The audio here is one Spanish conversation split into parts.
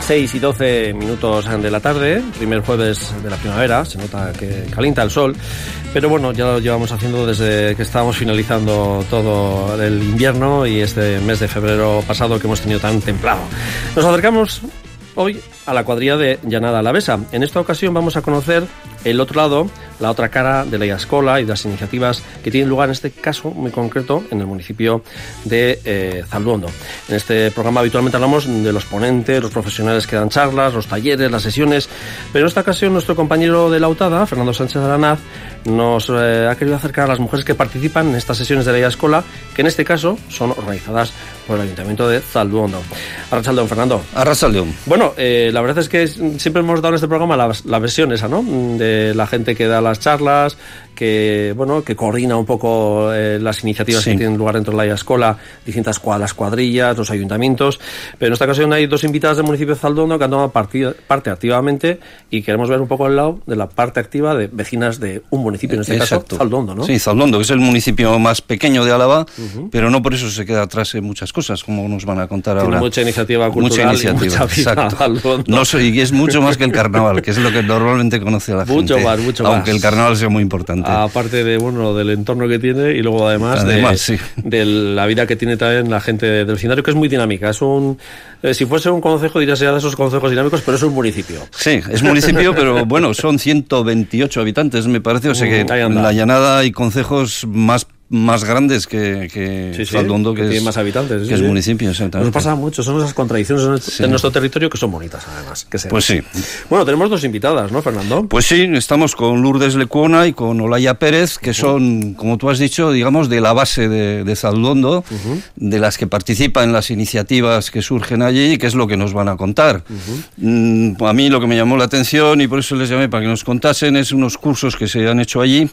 6:12 de la tarde, primer jueves de la primavera, se nota que calienta el sol, pero bueno, ya lo llevamos haciendo desde que estábamos finalizando todo el invierno y este mes de febrero pasado que hemos tenido tan templado. Nos acercamos hoy a la cuadrilla de Llanada Alavesa. En esta ocasión vamos a conocer el otro lado, la otra cara de la Iascola y de las iniciativas que tienen lugar en este caso muy concreto en el municipio de Zalduondo. En este programa habitualmente hablamos de los ponentes, los profesionales que dan charlas, los talleres, las sesiones, pero en esta ocasión nuestro compañero de la UTADA, Fernando Sánchez Aranaz, nos ha querido acercar a las mujeres que participan en estas sesiones de la Iascola, que en este caso son organizadas por el Ayuntamiento de Zalduondo. Arratsaldeon, Fernando. Arratsaldeon. Bueno, la verdad es que siempre hemos dado en este programa la versión esa, ¿no? De la gente que da las charlas, que coordina un poco las iniciativas que tienen lugar dentro de la Iascola, distintas las cuadrillas, los ayuntamientos. Pero en esta ocasión hay dos invitadas del municipio de Zalduondo que han tomado parte activamente y queremos ver un poco al lado de la parte activa de vecinas de un municipio, en este caso Zalduondo, ¿no? Sí, Zalduondo, que es el municipio más pequeño de Álava, pero no por eso se queda atrás en muchas cosas, como nos van a contar ahora. Tiene mucha iniciativa cultural, mucha vida, exacto. Y es mucho más que el carnaval, que es lo que normalmente conoce la gente. Mucho más. Aunque el carnaval sea muy importante. Aparte de del entorno que tiene y luego además de la vida que tiene también la gente del vecindario, que es muy dinámica. Es si fuese un concejo diría sería de esos concejos dinámicos, pero es un municipio. Sí, es municipio, pero bueno, son 128 habitantes, me parece, o sea que en la Llanada hay concejos más grandes que Zalduondo, que tiene más habitantes, que es municipio, exactamente. Nos pasa mucho, son esas contradicciones en nuestro territorio que son bonitas, además. Pues sí. Bueno, tenemos dos invitadas, ¿no, Fernando? Pues sí, estamos con Lourdes Lecuona y con Olaya Pérez, que son, como tú has dicho, digamos, de la base de Zalduondo, de las que participan en las iniciativas que surgen allí y que es lo que nos van a contar. A mí lo que me llamó la atención, y por eso les llamé para que nos contasen, es unos cursos que se han hecho allí.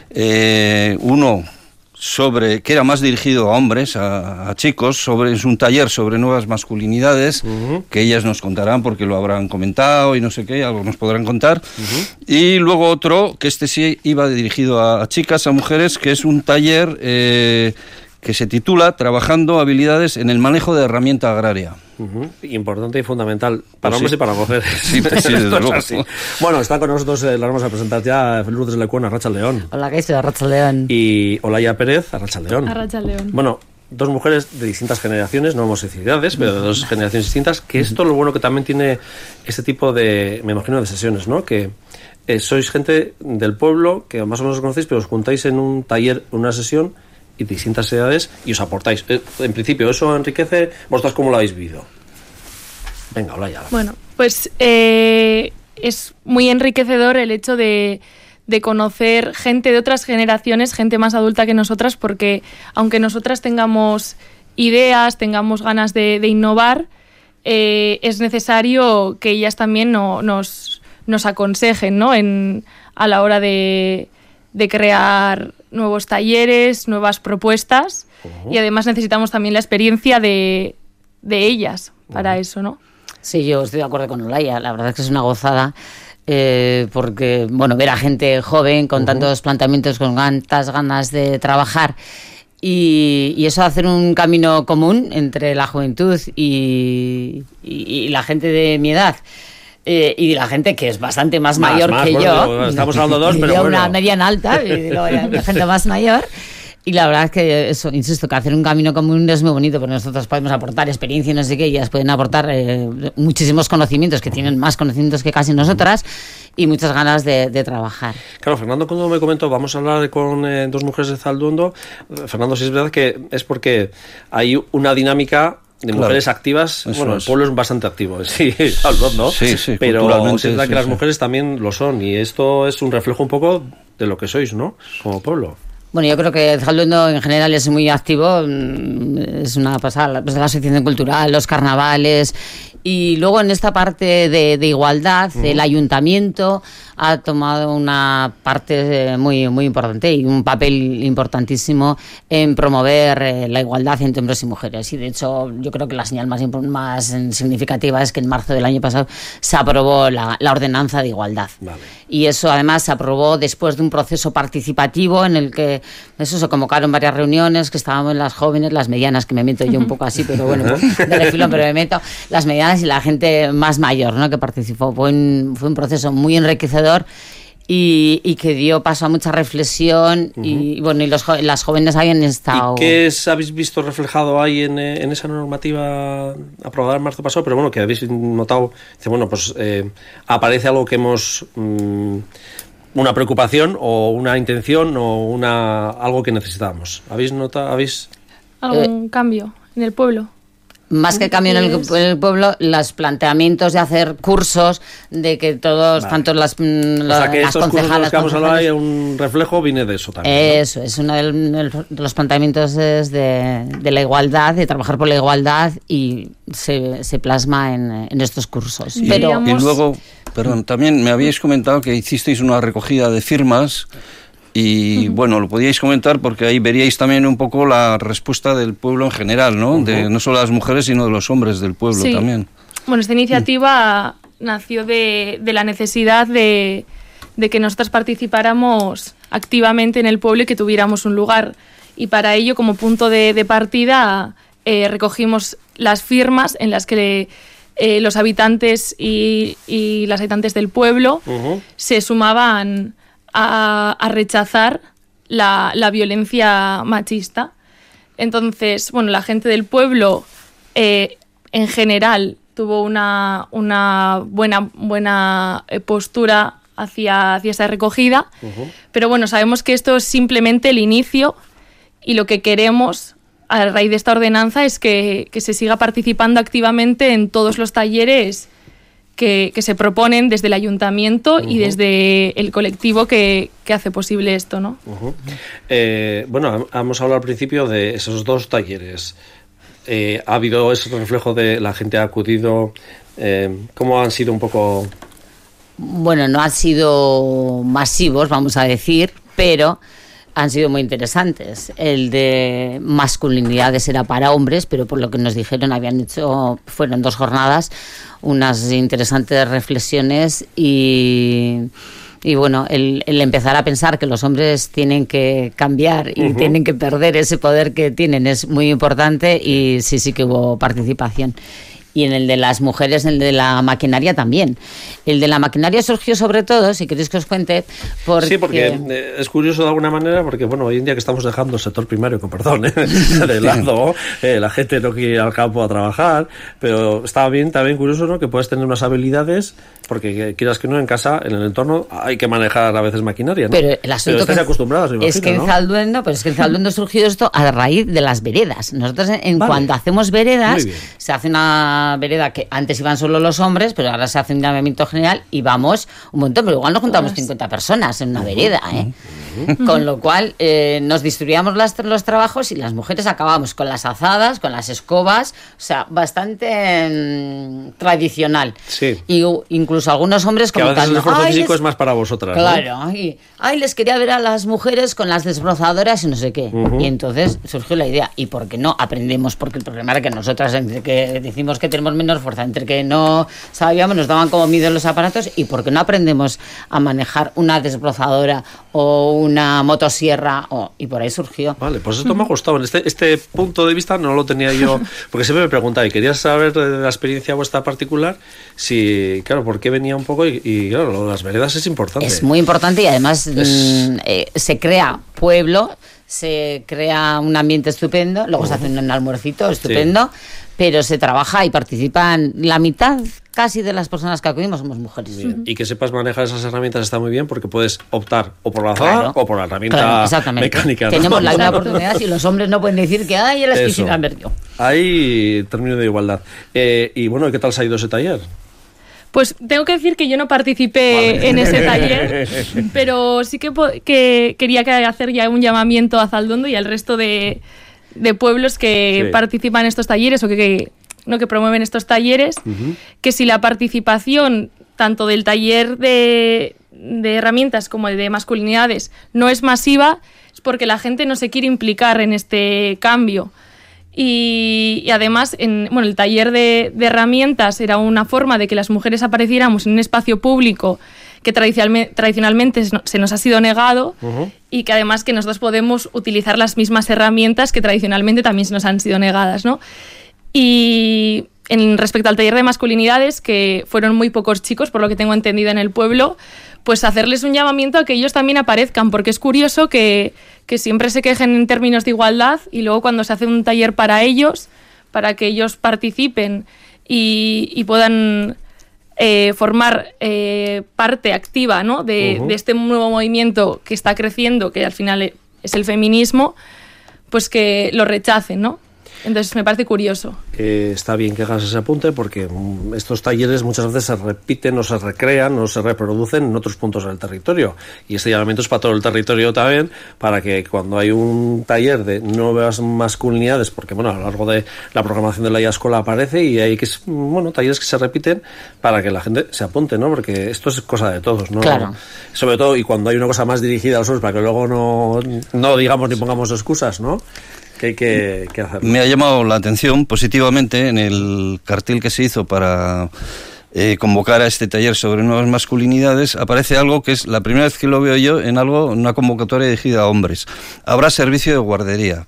Uno que era más dirigido a hombres, a chicos, es un taller sobre nuevas masculinidades, que ellas nos contarán porque lo habrán comentado y no sé qué, algo nos podrán contar. Y luego otro, que sí iba dirigido a chicas, a mujeres, que es un taller que se titula Trabajando habilidades en el manejo de herramienta agraria. Importante y fundamental para hombres y para mujeres. Sí, desde luego. Bueno, está con nosotros, la vamos a presentar ya, Lourdes Lecuona, Arratsaldeon. Hola, ¿qué es? Arratsaldeon. Y Olaya Pérez, Arratsaldeon. Arratsaldeon. Bueno, dos mujeres de distintas generaciones, no vamos a decir edades, pero de dos generaciones distintas, que esto es lo bueno que también tiene este tipo de, me imagino, de sesiones, ¿no? Que sois gente del pueblo, que más o menos os conocéis, pero os juntáis en un taller, en una sesión, y distintas edades, y os aportáis. En principio, eso enriquece. ¿Vosotras cómo lo habéis vivido? Venga, Olaya. Bueno, pues es muy enriquecedor el hecho de conocer gente de otras generaciones, gente más adulta que nosotras, porque aunque nosotras tengamos ideas, tengamos ganas de innovar, es necesario que ellas también nos aconsejen, ¿no? A la hora de crear nuevos talleres, nuevas propuestas, y además necesitamos también la experiencia de ellas para eso, ¿no? Sí, yo estoy de acuerdo con Olaya, la verdad es que es una gozada, porque, ver a gente joven con tantos planteamientos, con tantas ganas de trabajar, y eso hacer un camino común entre la juventud y la gente de mi edad. Y la gente que es bastante más mayor que yo. Estamos hablando de dos, pero bueno. Una mediana alta, y luego la gente más mayor. Y la verdad es que eso, insisto, que hacer un camino común es muy bonito, porque nosotros podemos aportar experiencia y no sé qué, ellas pueden aportar muchísimos conocimientos, que tienen más conocimientos que casi nosotras, y muchas ganas de trabajar. Claro, Fernando, cuando me comentó, vamos a hablar con dos mujeres de Zalduondo, Fernando, sí es verdad que es porque hay una dinámica de mujeres activas. Bueno, el pueblo es bastante activo, sí, ¿no? Sí, pero es verdad que las mujeres también lo son, y esto es un reflejo un poco de lo que sois, ¿no? Como pueblo. Bueno, yo creo que Zalduondo en general es muy activo, es una pasada, pues la asociación cultural, los carnavales, y luego en esta parte de igualdad, el ayuntamiento ha tomado una parte muy, muy importante y un papel importantísimo en promover la igualdad entre hombres y mujeres. Y de hecho, yo creo que la señal más significativa es que en marzo del año pasado se aprobó la ordenanza de igualdad. Vale. Y eso además se aprobó después de un proceso participativo en el que se convocaron varias reuniones, que estábamos las jóvenes, las medianas, que me meto yo un poco así, pero bueno, de refilón, pero me meto, las medianas masculinidades y la gente más mayor, ¿no?, que participó. Fue un proceso muy enriquecedor y que dio paso a mucha reflexión. Y bueno, y las jóvenes habían estado... ¿Y qué habéis visto reflejado ahí en esa normativa aprobada en marzo pasado? Pero bueno, que habéis notado, dice, bueno, pues aparece algo que hemos... una preocupación o una intención o algo que necesitábamos. ¿Habéis notado? ¿Algún cambio en el pueblo? Más que cambio en el pueblo, los planteamientos de hacer cursos, de que todos, vale, tanto las o sea, que estos cursos de los que vamos a hablar, hay un reflejo, viene de eso también, ¿no? Eso, es uno de los planteamientos de la igualdad, de trabajar por la igualdad, y se plasma en estos cursos. Y luego, perdón, también me habíais comentado que hicisteis una recogida de firmas. Y bueno, lo podíais comentar porque ahí veríais también un poco la respuesta del pueblo en general, ¿no? De no solo de las mujeres, sino de los hombres del pueblo también. Bueno, esta iniciativa nació de la necesidad de que nosotras participáramos activamente en el pueblo y que tuviéramos un lugar. Y para ello, como punto de partida, recogimos las firmas en las que los habitantes y las habitantes del pueblo se sumaban a rechazar la violencia machista. Entonces, bueno, la gente del pueblo en general tuvo una buena postura hacia esa recogida, pero bueno, sabemos que esto es simplemente el inicio, y lo que queremos a raíz de esta ordenanza es que se siga participando activamente en todos los talleres que se proponen desde el ayuntamiento y desde el colectivo que hace posible esto, ¿no? Bueno, hemos hablado al principio de esos 2 talleres. ¿Ha habido ese reflejo de la gente ha acudido? ¿Cómo han sido un poco...? Bueno, no han sido masivos, vamos a decir, pero han sido muy interesantes. El de masculinidades era para hombres, pero por lo que nos dijeron fueron 2 jornadas, unas interesantes reflexiones y bueno, el empezar a pensar que los hombres tienen que cambiar y tienen que perder ese poder que tienen es muy importante, y sí que hubo participación. Y en el de las mujeres, en el de la maquinaria también. El de la maquinaria surgió sobre todo, si queréis que os cuente, porque... Sí, porque es curioso de alguna manera, porque bueno, hoy en día que estamos dejando el sector primario, con perdón, de lado, la gente no quiere ir al campo a trabajar, pero está bien, también curioso, ¿no?, que puedes tener unas habilidades, porque quieras que no, en casa, en el entorno, hay que manejar a veces maquinaria, ¿no? Pero el asunto estáis acostumbrados, me imagino, es que en ¿no? Zalduendo, pues es que en Zalduendo surgió esto a raíz de las veredas. Nosotros cuando hacemos veredas, se hace una vereda que antes iban solo los hombres, pero ahora se hace un llamamiento general y vamos un montón, pero igual nos juntamos 50 personas en una vereda, con lo cual nos distribuíamos los trabajos y las mujeres acabábamos con las azadas, con las escobas, o sea, bastante tradicional. Sí. Y incluso algunos hombres comentando, que a veces el esfuerzo físico es más para vosotras, claro, ¿no? Y les quería ver a las mujeres con las desbrozadoras y no sé qué. Y entonces surgió la idea, ¿y por qué no aprendemos? Porque el problema era que nosotras, entre que decimos que tenemos menos fuerza, entre que no sabíamos, nos daban como miedo los aparatos, y por qué no aprendemos a manejar una desbrozadora o una motosierra, y por ahí surgió. Vale, pues esto me ha gustado. Este punto de vista no lo tenía yo, porque siempre me preguntaba y quería saber de la experiencia vuestra particular, si, claro, por qué venía un poco, y claro, lo de las veredas es importante. Es muy importante, y además se crea pueblo, se crea un ambiente estupendo, luego se hace un almuercito estupendo, pero se trabaja y participan la mitad casi de las personas que acudimos somos mujeres. Y que sepas manejar esas herramientas está muy bien, porque puedes optar o por la azada o por la herramienta mecánica, ¿no? Tenemos la misma oportunidad, y los hombres no pueden decir que ay, el esquicina perdió. Ahí término de igualdad. Y bueno, ¿qué tal se ha ido ese taller? Pues tengo que decir que yo no participé en ese taller, pero sí que quería hacer ya un llamamiento a Zalduendo y al resto de pueblos que participan en estos talleres o que promueven estos talleres, que si la participación tanto del taller de herramientas como el de masculinidades no es masiva, es porque la gente no se quiere implicar en este cambio. Y además, el taller de herramientas era una forma de que las mujeres apareciéramos en un espacio público que tradicionalmente se nos ha sido negado, y que además que nosotros podemos utilizar las mismas herramientas que tradicionalmente también se nos han sido negadas, ¿no? Y respecto al taller de masculinidades, que fueron muy pocos chicos, por lo que tengo entendido en el pueblo, pues hacerles un llamamiento a que ellos también aparezcan, porque es curioso que siempre se quejen en términos de igualdad y luego cuando se hace un taller para ellos, para que ellos participen y puedan formar parte activa, ¿no? de este nuevo movimiento que está creciendo, que al final es el feminismo, pues que lo rechacen, ¿no? Entonces me parece curioso. Está bien que hagas ese apunte porque estos talleres muchas veces se repiten o se recrean o se reproducen en otros puntos del territorio, y este llamamiento es para todo el territorio también, para que cuando hay un taller de nuevas masculinidades, porque bueno, a lo largo de la programación de la escuela aparece y hay talleres que se repiten para que la gente se apunte, ¿no? Porque esto es cosa de todos, ¿no? Claro. Sobre todo, y cuando hay una cosa más dirigida a los hombres, para que luego no digamos ni pongamos excusas, ¿no? Que hay que hacerlo. Me ha llamado la atención positivamente en el cartel que se hizo para convocar a este taller sobre nuevas masculinidades. Aparece algo que es la primera vez que lo veo yo en una convocatoria dirigida a hombres. Habrá servicio de guardería.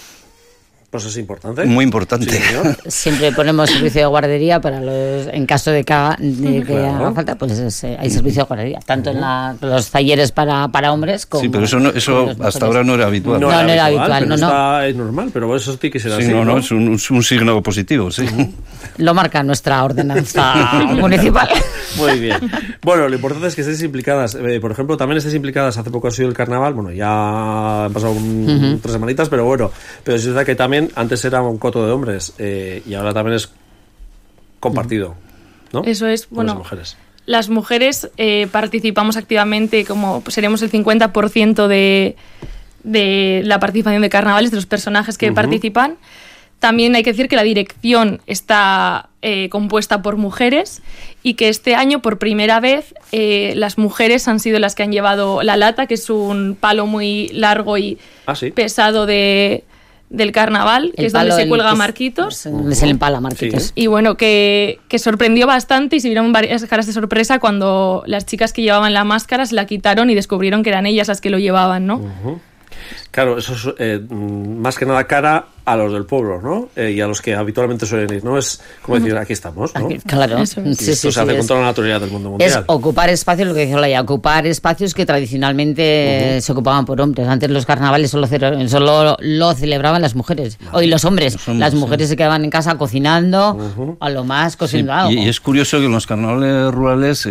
Pues es importante. Muy importante. Sí, señor. Siempre ponemos servicio de guardería para en caso de que haga falta, pues hay servicio de guardería, tanto en los talleres para hombres como... Sí, pero eso hasta ahora no era habitual. No era habitual, no. Es normal, pero eso tiene que ser sí, así. No, es un signo positivo, sí. Lo marca nuestra ordenanza municipal. Muy bien. Bueno, lo importante es que estéis implicadas. Por ejemplo, también estéis implicadas. Hace poco ha sido el carnaval. Bueno, ya han pasado 3 semanitas, pero bueno. Pero es verdad que también antes era un coto de hombres y ahora también es compartido, ¿no? Eso es, con bueno. Las mujeres. Las mujeres participamos activamente, como seremos el 50% de la participación de carnavales, de los personajes que participan. También hay que decir que la dirección está compuesta por mujeres y que este año, por primera vez, las mujeres han sido las que han llevado la lata, que es un palo muy largo y pesado del carnaval, que es donde se cuelga Marquitos. Donde se le empala Marquitos. Sí. Y bueno, que sorprendió bastante y se vieron varias caras de sorpresa cuando las chicas que llevaban la máscara se la quitaron y descubrieron que eran ellas las que lo llevaban, ¿no? Claro, eso es más que nada cara a los del pueblo, ¿no? Y a los que habitualmente suelen ir, ¿no? Es como decir, aquí estamos, ¿no? Claro. Esto se hace con toda la naturalidad del mundo mundial. Es ocupar espacios, lo que decía Olaya, ocupar espacios que tradicionalmente se ocupaban por hombres. Antes los carnavales solo lo celebraban las mujeres. Hoy los hombres. Las mujeres se quedaban en casa cocinando, a lo más cocinando algo. Y es curioso que en los carnavales rurales...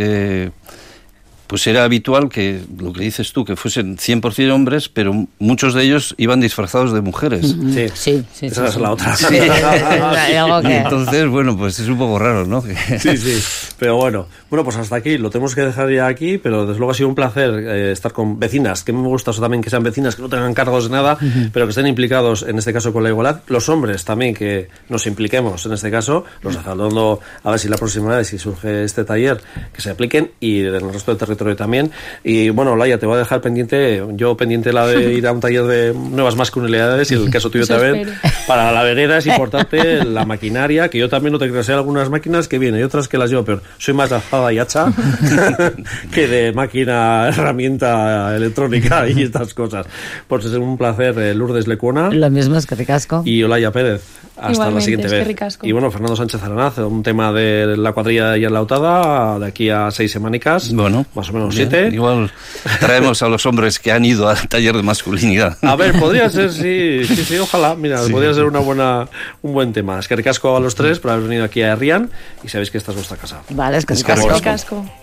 pues era habitual que, lo que dices tú, que fuesen 100% hombres, pero muchos de ellos iban disfrazados de mujeres. Sí. Esa es la otra. Sí. Y entonces, bueno, pues es un poco raro, ¿no? Sí. Pero bueno, pues hasta aquí, lo tenemos que dejar ya aquí, pero desde luego ha sido un placer estar con vecinas, que me gusta eso también, que sean vecinas, que no tengan cargos de nada, pero que estén implicados, en este caso, con la igualdad. Los hombres también, que nos impliquemos, en este caso, los de Zaldondo, a ver si la próxima vez, si surge este taller, que se apliquen, y del resto del territorio también. Y bueno, Olaya, te voy a dejar pendiente la de ir a un taller de nuevas masculinidades, y en el caso tuyo también, para la veguera es importante la maquinaria, que yo también no te creo, hay algunas máquinas que vienen y otras que las llevo peor. Soy más de azada y hacha que de máquina, herramienta electrónica y estas cosas. Pues es un placer, Lourdes Lecuona. Lo mismo, es que ricasco. Y Olaya Pérez. Hasta igualmente, la siguiente vez. Ricasco. Y bueno, Fernando Sánchez Aranaz, un tema de la cuadrilla de Enlautada, de aquí a 6 semanicas. Bueno, más o menos bien, 7. Igual traemos a los hombres que han ido al taller de masculinidad. A ver, podría ser, sí, ojalá. Mira, podría ser un buen tema. Es que ricasco a los tres por haber venido aquí a Herrián, y sabéis que esta es vuestra casa. Vale, es que Ricasco.